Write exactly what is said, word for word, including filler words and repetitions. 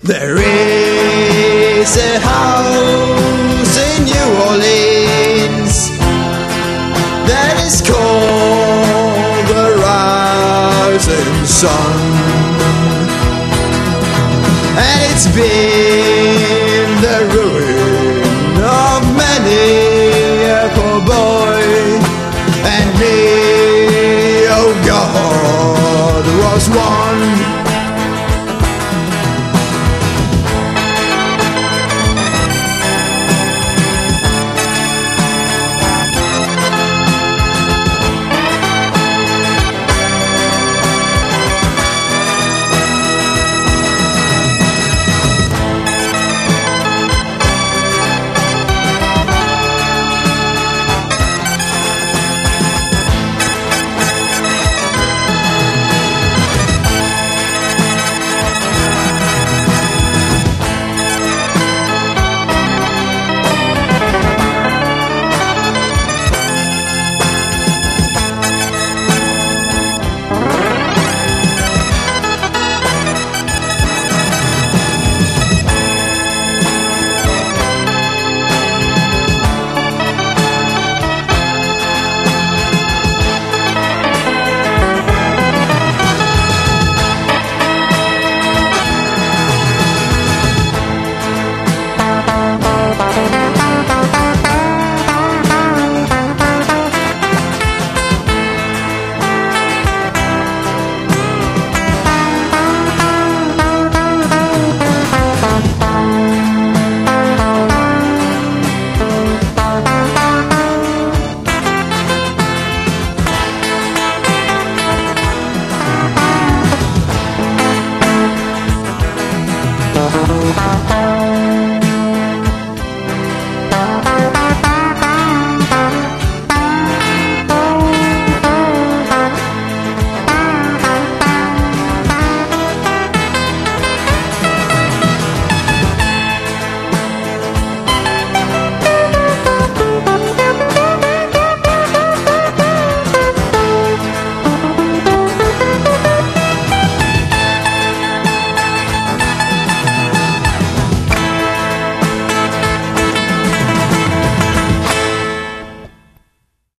There is a house in New Orleans that is called the Rising Sun, and it's been the ruin of many a poor boy, and me, oh God, was one. Thank you.